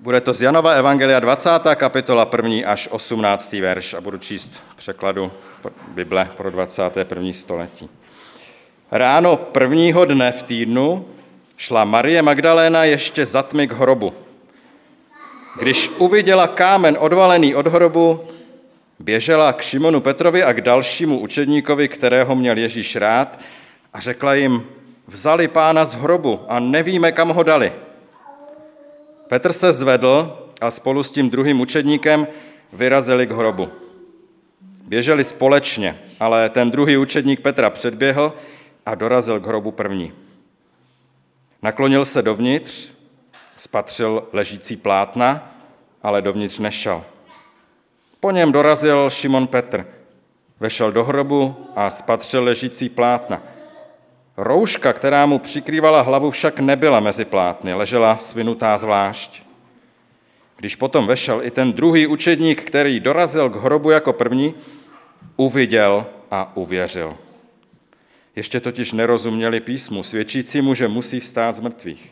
Bude to z Janova evangelia 20. kapitola 1. až 18. verš a budu číst v překladu Bible pro 21. století. Ráno prvního dne v týdnu šla Marie Magdaléna ještě za tmy k hrobu. Když uviděla kámen odvalený od hrobu, běžela k Šimonu Petrovi a k dalšímu učedníkovi, kterého měl Ježíš rád, a řekla jim: vzali pána z hrobu a nevíme, kam ho dali. Petr se zvedl a spolu s tím druhým učedníkem vyrazili k hrobu. Běželi společně, ale ten druhý učedník Petra předběhl a dorazil k hrobu první. Naklonil se dovnitř, spatřil ležící plátna, ale dovnitř nešel. Po něm dorazil Šimon Petr, vešel do hrobu a spatřil ležící plátna. Rouška, která mu přikrývala hlavu, však nebyla mezi plátny, ležela svinutá zvlášť. Když potom vešel i ten druhý učedník, který dorazil k hrobu jako první, uviděl a uvěřil. Ještě totiž nerozuměli písmu, svědčícímu, že musí vstát z mrtvých.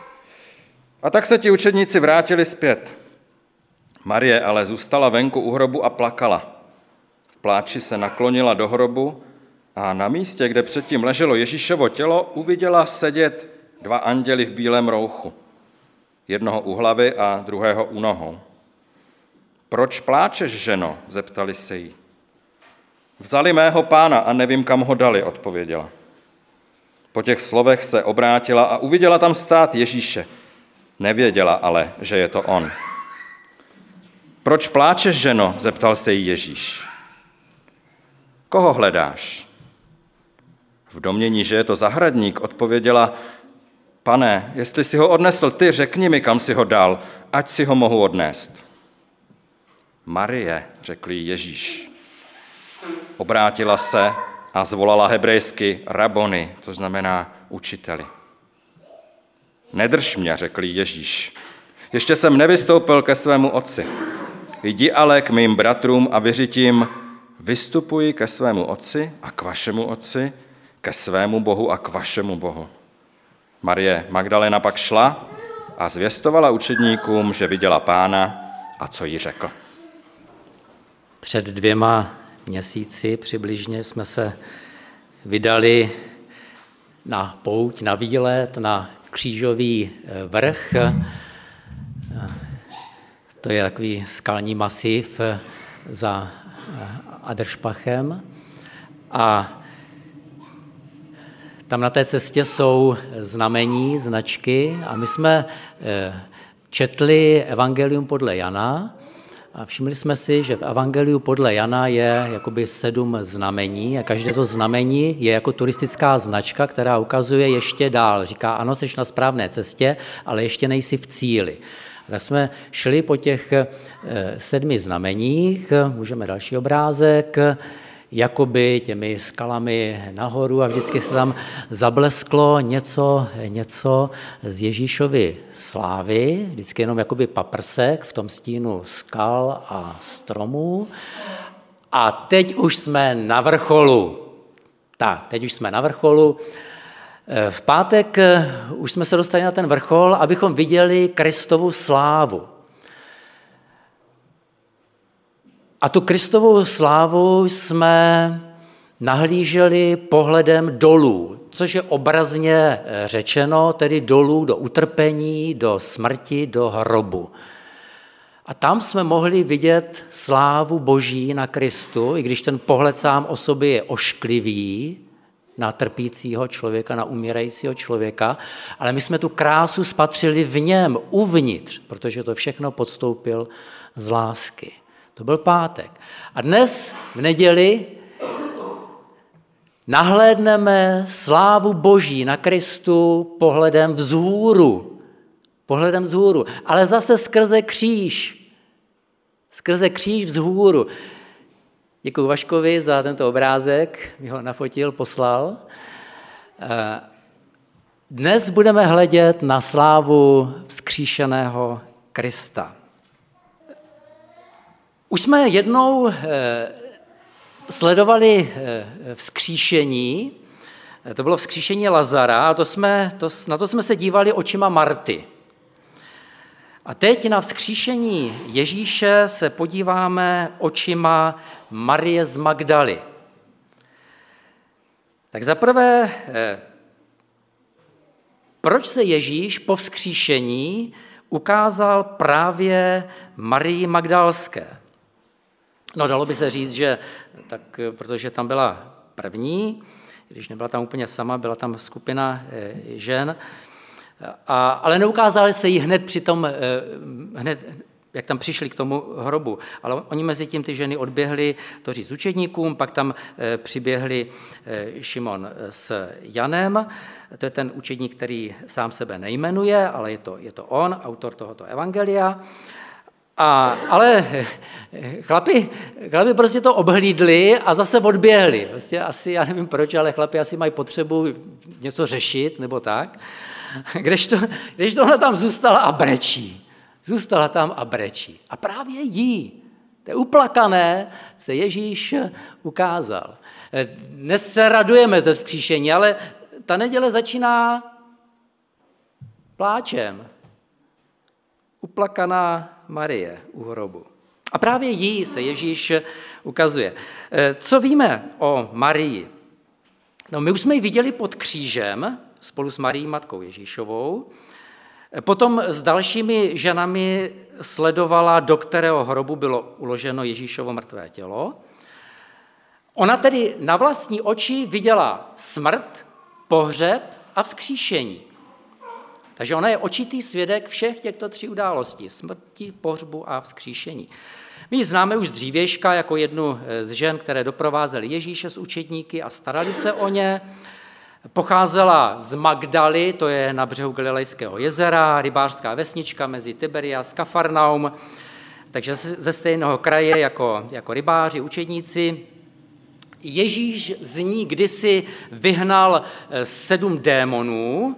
A tak se ti učedníci vrátili zpět. Marie ale zůstala venku u hrobu a plakala. V pláči se naklonila do hrobu a na místě, kde předtím leželo Ježíšovo tělo, uviděla sedět dva anděli v bílém rouchu. Jednoho u hlavy a druhého u nohou. Proč pláčeš, ženo? Zeptali se jí. Vzali mého pána a nevím, kam ho dali, odpověděla. Po těch slovech se obrátila a uviděla tam stát Ježíše. Nevěděla ale, že je to on. Proč pláčeš, ženo? Zeptal se jí Ježíš. Koho hledáš? V domnění, že je to zahradník, odpověděla: Pane, jestli si ho odnesl ty, řekni mi, kam si ho dal, ať si ho mohu odnést. Marie, řekl jí Ježíš. Obrátila se a zvolala hebrejsky raboni, to znamená učiteli. Nedrž mě, řekl jí Ježíš. Ještě jsem nevystoupil ke svému otci. Jdi ale k mým bratrům a vyřitím: vystupuji ke svému otci a k vašemu otci, ke svému Bohu a k vašemu Bohu. Marie Magdalena pak šla a zvěstovala učedníkům, že viděla pána a co jí řekl. Před 2 měsíci přibližně jsme se vydali na pouť, na výlet, na křížový vrch. To je takový skalní masiv za Adršpachem. A tam na té cestě jsou znamení, značky a my jsme četli Evangelium podle Jana a všimli jsme si, že v Evangeliu podle Jana je jakoby 7 znamení a každé to znamení je jako turistická značka, která ukazuje ještě dál. Říká, ano, jsi na správné cestě, ale ještě nejsi v cíli. Tak jsme šli po těch 7 znameních, můžeme další obrázek, jakoby těmi skalami nahoru a vždycky se tam zablesklo něco z Ježíšovy slávy, vždycky jenom jakoby paprsek v tom stínu skal a stromů. A teď už jsme na vrcholu. V pátek už jsme se dostali na ten vrchol, abychom viděli Kristovu slávu. A tu Kristovu slávu jsme nahlíželi pohledem dolů, což je obrazně řečeno, tedy dolů do utrpení, do smrti, do hrobu. A tam jsme mohli vidět slávu Boží na Kristu, i když ten pohled sám o sobě je ošklivý, na trpícího člověka, na umírajícího člověka, ale my jsme tu krásu spatřili v něm, uvnitř, protože to všechno podstoupil z lásky. To byl pátek. A dnes v neděli nahlédneme slávu Boží na Kristu pohledem vzhůru, ale zase skrze kříž vzhůru. Děkuji Vaškovi za tento obrázek, mi ho nafotil, poslal. Dnes budeme hledět na slávu vzkříšeného Krista. Už jsme jednou sledovali vzkříšení, to bylo vzkříšení Lazara, a na to jsme se dívali očima Marty. A teď na vzkříšení Ježíše se podíváme očima Marie z Magdaly. Tak zaprvé, proč se Ježíš po vzkříšení ukázal právě Marii Magdalské? No, dalo by se říct, že tak, protože tam byla první, když nebyla tam úplně sama, byla tam skupina žen, ale neukázali se jí hned jak tam přišli k tomu hrobu. Ale oni mezi tím ty ženy odběhly to říct učedníkům, pak tam přiběhli Šimon s Janem, to je ten učedník, který sám sebe nejmenuje, ale je to on, autor tohoto evangelia. Ale chlapi prostě to obhlídli a zase odběhli. Prostě asi, já nevím proč, ale chlapi asi mají potřebu něco řešit nebo tak. Kdežto ona tam zůstala a brečí. Zůstala tam a brečí. A právě jí, té uplakané, se Ježíš ukázal. Dnes se radujeme ze vzkříšení, ale ta neděle začíná pláčem. Uplakaná Marie u hrobu. A právě jí se Ježíš ukazuje. Co víme o Marii? No, my už jsme ji viděli pod křížem spolu s Marií matkou Ježíšovou. Potom s dalšími ženami sledovala, do kterého hrobu bylo uloženo Ježíšovo mrtvé tělo. Ona tedy na vlastní oči viděla smrt, pohřeb a vzkříšení. Takže ona je očitý svědek všech těchto 3 událostí. Smrti, pohřbu a vzkříšení. My ji známe už z dřívějška jako jednu z žen, které doprovázely Ježíše s učedníky a starali se o ně. Pocházela z Magdaly, to je na břehu Galilejského jezera, rybářská vesnička mezi Tiberias a Kafarnaum, takže ze stejného kraje jako rybáři, učedníci. Ježíš z ní kdysi vyhnal 7 démonů,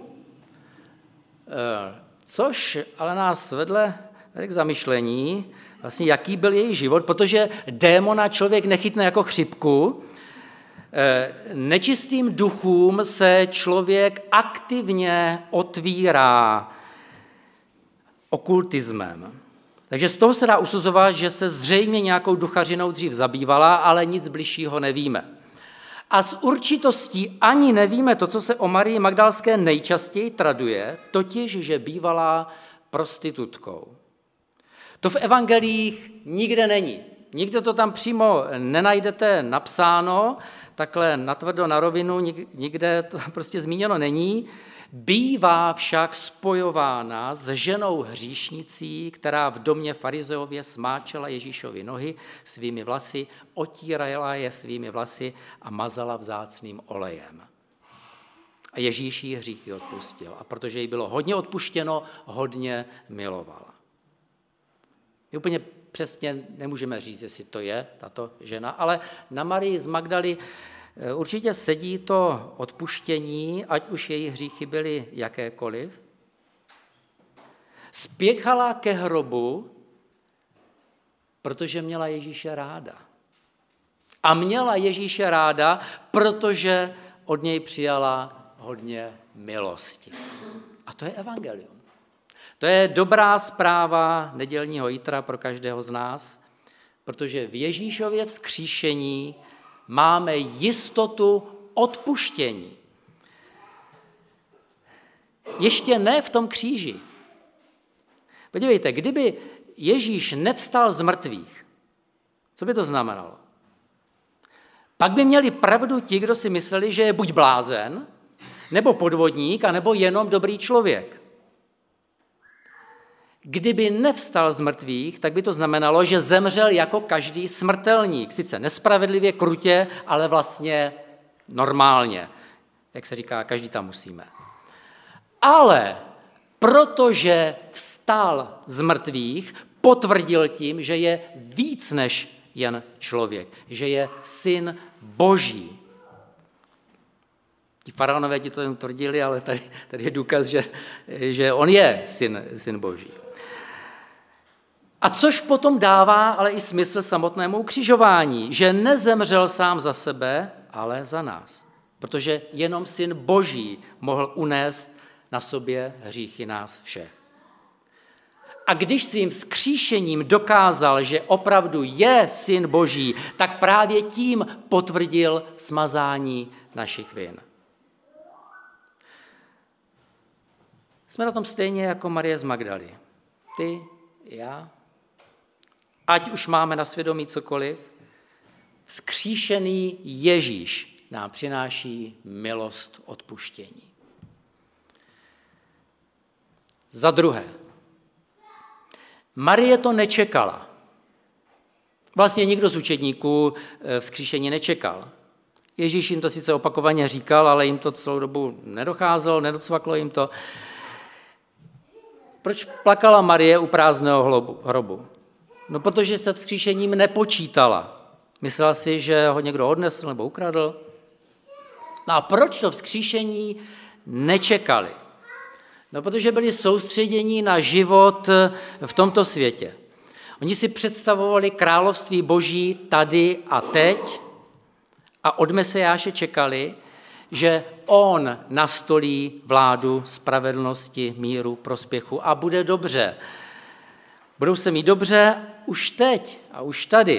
což ale nás vedle k zamyšlení, vlastně jaký byl její život, protože démona člověk nechytne jako chřipku. Nečistým duchům se člověk aktivně otvírá okultismem. Takže z toho se dá usuzovat, že se zřejmě nějakou duchařinou dřív zabývala, ale nic bližšího nevíme. A s určitostí ani nevíme to, co se o Marii Magdalské nejčastěji traduje, totiž, že bývala prostitutkou. To v evangeliích nikde není. Nikde to tam přímo nenajdete napsáno, takhle natvrdo na rovinu, nikde to prostě zmíněno není. Bývá však spojována s ženou hříšnicí, která v domě farizeově smáčela Ježíšovi nohy svými vlasy, otírala je svými vlasy a mazala vzácným olejem. A Ježíš jí hříchy odpustil. A protože jí bylo hodně odpuštěno, hodně milovala. Je úplně přesně nemůžeme říct, jestli to je tato žena, ale na Marii z Magdaly určitě sedí to odpuštění, ať už její hříchy byly jakékoliv. Spěchala ke hrobu, protože měla Ježíše ráda. A měla Ježíše ráda, protože od něj přijala hodně milosti. A to je evangelium. To je dobrá zpráva nedělního jítra pro každého z nás, protože v Ježíšově vzkříšení máme jistotu odpuštění. Ještě ne v tom kříži. Podívejte, kdyby Ježíš nevstal z mrtvých, co by to znamenalo? Pak by měli pravdu ti, kdo si mysleli, že je buď blázen, nebo podvodník, anebo jenom dobrý člověk. Kdyby nevstal z mrtvých, tak by to znamenalo, že zemřel jako každý smrtelník. Sice nespravedlivě, krutě, ale vlastně normálně. Jak se říká, každý tam musíme. Ale protože vstal z mrtvých, potvrdil tím, že je víc než jen člověk, že je syn Boží. Ti faraonové ti to jen tvrdili, ale tady je důkaz, že on je syn Boží. A což potom dává ale i smysl samotnému ukřižování, že nezemřel sám za sebe, ale za nás. Protože jenom syn Boží mohl unést na sobě hříchy nás všech. A když svým vzkříšením dokázal, že opravdu je Syn Boží, tak právě tím potvrdil smazání našich vin. Jsme na tom stejně jako Marie z Magdaly. Ty, já. Ať už máme na svědomí cokoliv, vzkříšený Ježíš nám přináší milost odpuštění. Za druhé, Marie to nečekala. Vlastně nikdo z učedníků vzkříšení nečekal. Ježíš jim to sice opakovaně říkal, ale jim to celou dobu nedocházelo, nedocvaklo jim to. Proč plakala Marie u prázdného hrobu? No, protože se vzkříšením nepočítala. Myslela si, že ho někdo odnesl nebo ukradl. No a proč to vzkříšení nečekali? No, protože byli soustředěni na život v tomto světě. Oni si představovali království Boží tady a teď a od Mesiáše čekali, že on nastolí vládu spravedlnosti, míru, prospěchu a bude dobře. Budou se mít dobře už teď a už tady.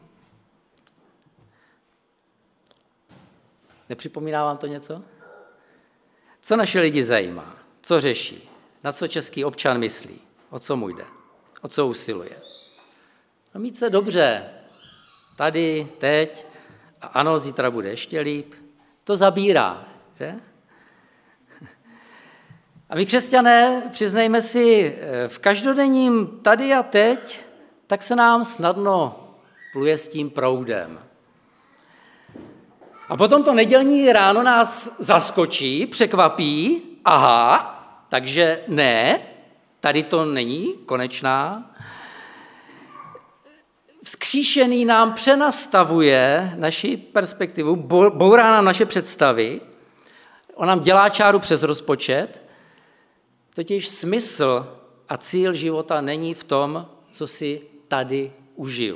Nepřipomíná vám to něco? Co naše lidi zajímá? Co řeší? Na co český občan myslí? O co mu jde? O co usiluje? No, mít se dobře. Tady, teď. A ano, zítra bude ještě líp. To zabírá, že? A my křesťané, přiznejme si, v každodenním tady a teď, tak se nám snadno pluje s tím proudem. A potom to nedělní ráno nás zaskočí, překvapí, aha, takže ne, tady to není konečná. Vzkříšený nám přenastavuje naši perspektivu, bourá nám naše představy, on nám dělá čáru přes rozpočet, totiž smysl a cíl života není v tom, co si tady užiju.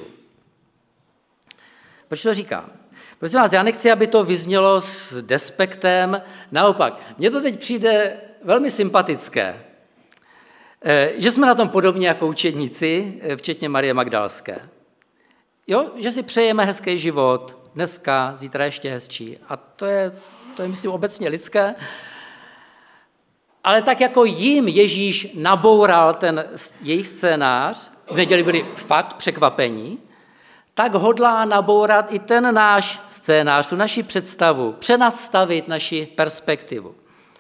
Proč to říkám? Prosím vás, já nechci, aby to vyznělo s despektem, naopak, mně to teď přijde velmi sympatické, že jsme na tom podobně jako učedníci, včetně Marie Magdalské. Jo, že si přejeme hezký život, dneska, zítra ještě hezčí. A to je myslím, obecně lidské. Ale tak jako jim Ježíš naboural ten jejich scénář, v neděli byli fakt překvapení, tak hodlá nabourat i ten náš scénář, tu naši představu, přenastavit naši perspektivu.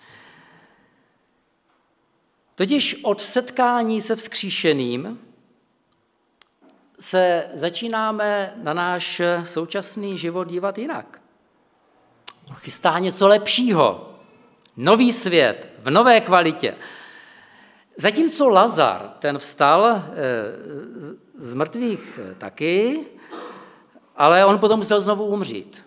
Totiž od setkání se vzkříšeným se začínáme na náš současný život dívat jinak. Chystá něco lepšího, nový svět, v nové kvalitě. Zatímco Lazar, ten vstal z mrtvých taky, ale on potom musel znovu umřít.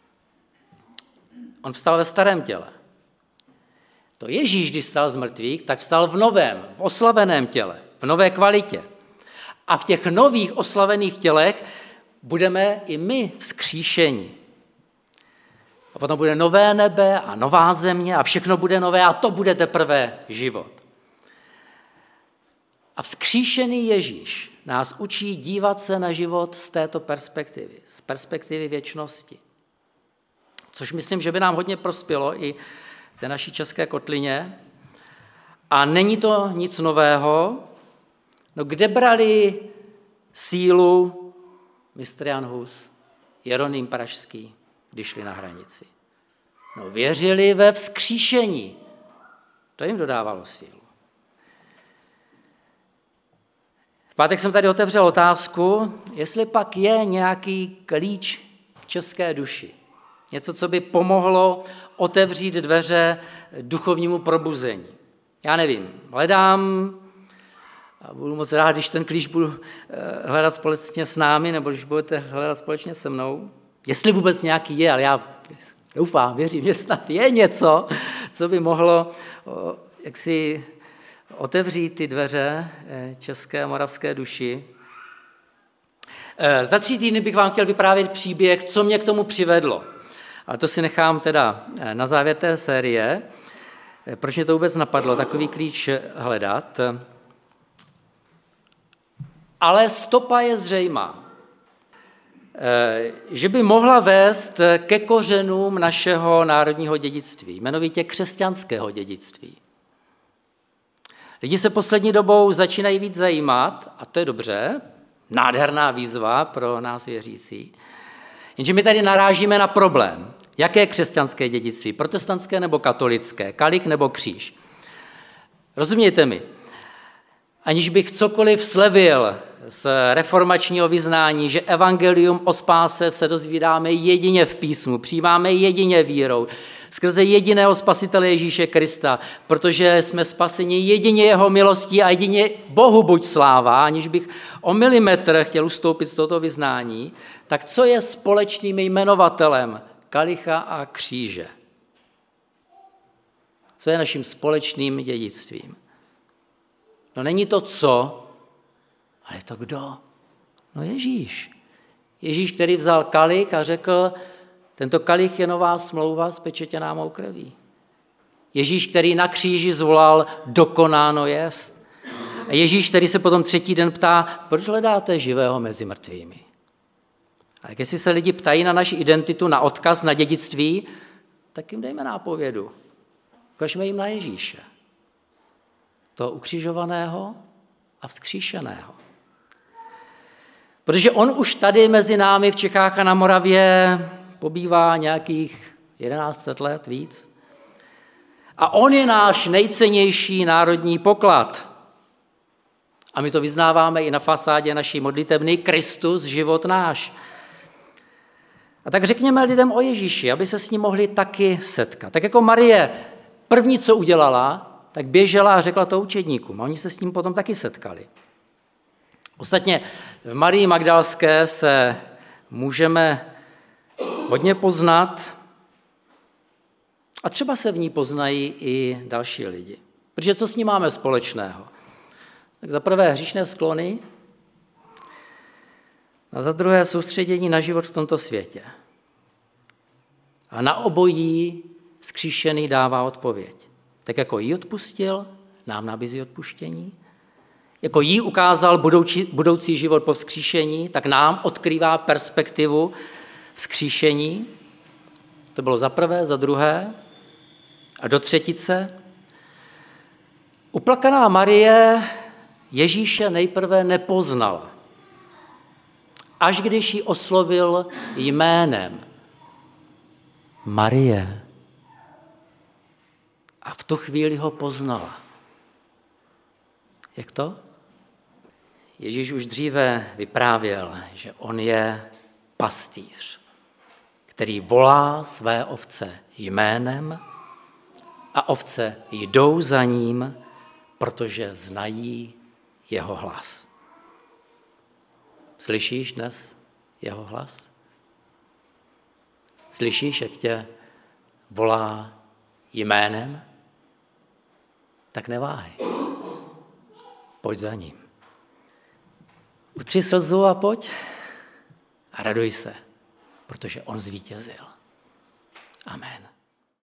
On vstal ve starém těle. To Ježíš, když vstal z mrtvých, tak vstal v novém, v oslaveném těle, v nové kvalitě. A v těch nových oslavených tělech budeme i my vzkříšeni. A potom bude nové nebe a nová země a všechno bude nové a to bude teprve život. A vzkříšený Ježíš nás učí dívat se na život z této perspektivy, z perspektivy věčnosti. Což myslím, že by nám hodně prospělo i v té naší české kotlině. A není to nic nového. No kde brali sílu mistr Jan Hus, Jeroným Pražský, když šli na hranici? No věřili ve vzkříšení. To jim dodávalo sílu. V pátek jsem tady otevřel otázku, jestli pak je nějaký klíč k české duši. Něco, co by pomohlo otevřít dveře duchovnímu probuzení. Já nevím, hledám a budu moc rád, když ten klíč budu hledat společně s námi, nebo když budete hledat společně se mnou. Jestli vůbec nějaký je, ale já doufám, věřím, že snad je něco, co by mohlo jaksi otevřít ty dveře české a moravské duši. Za 3 týdny bych vám chtěl vyprávět příběh, co mě k tomu přivedlo. Ale to si nechám teda na závěr té série. Proč mě to vůbec napadlo, takový klíč hledat? ale stopa je zřejmá, že by mohla vést ke kořenům našeho národního dědictví, jmenovitě křesťanského dědictví. Lidi se poslední dobou začínají víc zajímat, a to je dobře, nádherná výzva pro nás věřící, jenže my tady narážíme na problém. Jaké křesťanské dědictví? Protestantské nebo katolické? Kalich nebo kříž? Rozumějte mi, aniž bych cokoliv slevil z reformačního vyznání, že evangelium o spáse se dozvídáme jedině v písmu, přijímáme jedině vírou, skrze jediného spasitele Ježíše Krista, protože jsme spaseni jedině jeho milostí a jedině Bohu buď sláva, aniž bych o milimetr chtěl ustoupit z tohoto vyznání, tak co je společným jmenovatelem kalicha a kříže? Co je naším společným dědictvím? No není to co, ale je to kdo? No Ježíš. Ježíš, který vzal kalich a řekl, tento kalich je nová smlouva spečetěná mou krví. Ježíš, který na kříži zvolal, dokonáno jest. A Ježíš, který se potom třetí den ptá, proč hledáte živého mezi mrtvými? A jestli se lidi ptají na naši identitu, na odkaz, na dědictví, tak jim dejme nápovědu. Ukažme jim na Ježíše. Toho ukřižovaného a vzkříšeného. Protože on už tady mezi námi v Čechách a na Moravě pobývá nějakých 1100 let víc. A on je náš nejcennější národní poklad. A my to vyznáváme i na fasádě naší modlitebny Kristus, život náš. A tak řekněme lidem o Ježíši, aby se s ním mohli taky setkat. Tak jako Marie první, co udělala, tak běžela a řekla to učedníkům. A oni se s ním potom taky setkali. Ostatně v Marii Magdalské se můžeme hodně poznat a třeba se v ní poznají i další lidi. Protože co s ní máme společného? Tak za prvé hříšné sklony a za druhé soustředění na život v tomto světě. A na obojí vzkříšený dává odpověď. Tak jako jí odpustil, nám nabízí odpuštění. Jako jí ukázal budoucí život po vzkříšení, tak nám odkrývá perspektivu vzkříšení. To bylo za prvé, za druhé a do třetice. Uplakaná Marie Ježíše nejprve nepoznala, až když ji oslovil jménem Marie. A v tu chvíli ho poznala. Jak to? Ježíš už dříve vyprávěl, že on je pastýř, který volá své ovce jménem a ovce jdou za ním, protože znají jeho hlas. Slyšíš dnes jeho hlas? Slyšíš, jak tě volá jménem? Tak neváhej. Pojď za ním. Utři slzu a pojď a raduj se, protože on zvítězil. Amen.